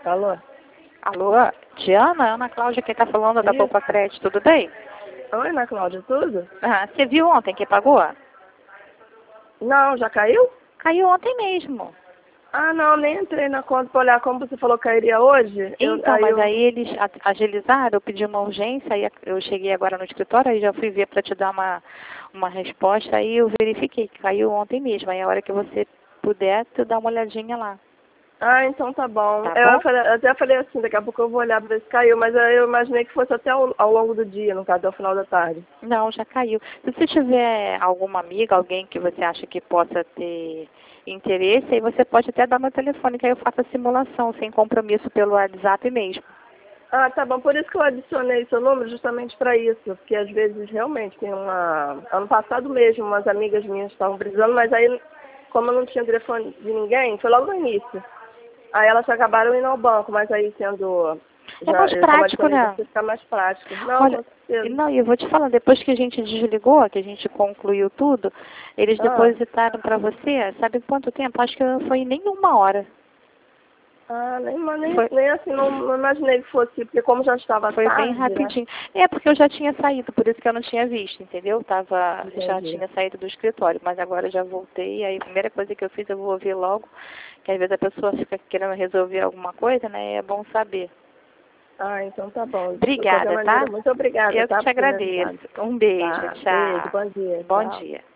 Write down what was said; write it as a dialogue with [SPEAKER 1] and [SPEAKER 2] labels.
[SPEAKER 1] Alô?
[SPEAKER 2] Alô, Diana? Ana Cláudia que tá falando da
[SPEAKER 1] Isso.
[SPEAKER 2] Poupa Crédito, tudo bem?
[SPEAKER 1] Oi, Ana Cláudia, tudo?
[SPEAKER 2] Ah, você viu ontem que pagou?
[SPEAKER 1] Não, já caiu?
[SPEAKER 2] Caiu ontem mesmo.
[SPEAKER 1] Ah, não, nem entrei na conta pra olhar como você falou que cairia hoje.
[SPEAKER 2] Então, mas aí eles agilizaram, eu pedi uma urgência, aí eu cheguei agora no escritório, aí já fui ver para te dar uma resposta, aí eu verifiquei que caiu ontem mesmo. Aí a hora que você puder, tu dá uma olhadinha lá.
[SPEAKER 1] Ah, então tá bom.
[SPEAKER 2] Tá bom?
[SPEAKER 1] Eu até falei assim, daqui a pouco eu vou olhar pra ver se caiu, mas aí eu imaginei que fosse até ao longo do dia, no caso, até o final da tarde.
[SPEAKER 2] Não, já caiu. Se você tiver alguma amiga, alguém que você acha que possa ter interesse, aí você pode até dar meu telefone, que aí eu faço a simulação, sem compromisso pelo WhatsApp mesmo.
[SPEAKER 1] Ah, tá bom. Por isso que eu adicionei seu número, justamente para isso. Porque às vezes realmente tem uma. Ano passado mesmo, umas amigas minhas estavam precisando, mas aí, como eu não tinha telefone de ninguém, foi logo no início. Aí elas acabaram indo ao banco, mas aí sendo.
[SPEAKER 2] É mais
[SPEAKER 1] Eu como
[SPEAKER 2] prático,
[SPEAKER 1] adicionei
[SPEAKER 2] né?
[SPEAKER 1] você ficar mais prático. Não,
[SPEAKER 2] Olha,
[SPEAKER 1] com certeza.
[SPEAKER 2] não, e eu vou te falar, depois que a gente desligou, que a gente concluiu tudo, eles
[SPEAKER 1] Ah.
[SPEAKER 2] depositaram para você, sabe quanto tempo? Acho que foi nem 1 hora.
[SPEAKER 1] Ah,
[SPEAKER 2] Foi,
[SPEAKER 1] nem assim, não imaginei que fosse, porque como já estava
[SPEAKER 2] foi bem
[SPEAKER 1] tarde, né?
[SPEAKER 2] rapidinho. É, porque eu já tinha saído, por isso que eu não tinha visto, entendeu? Já
[SPEAKER 1] Entendi.
[SPEAKER 2] tinha saído do escritório, mas agora já voltei, aí a primeira coisa que eu fiz, eu vou ouvir logo, que às vezes a pessoa fica querendo resolver alguma coisa, né? É bom saber.
[SPEAKER 1] Ah, então tá bom. De qualquer
[SPEAKER 2] Obrigada,
[SPEAKER 1] maneira,
[SPEAKER 2] tá?
[SPEAKER 1] muito obrigada,
[SPEAKER 2] Eu que
[SPEAKER 1] tá,
[SPEAKER 2] te
[SPEAKER 1] por ter me
[SPEAKER 2] agradeço.
[SPEAKER 1] avisado.
[SPEAKER 2] Um beijo,
[SPEAKER 1] Tá, beijo,
[SPEAKER 2] tchau.
[SPEAKER 1] bom dia,
[SPEAKER 2] Bom
[SPEAKER 1] tchau.
[SPEAKER 2] dia.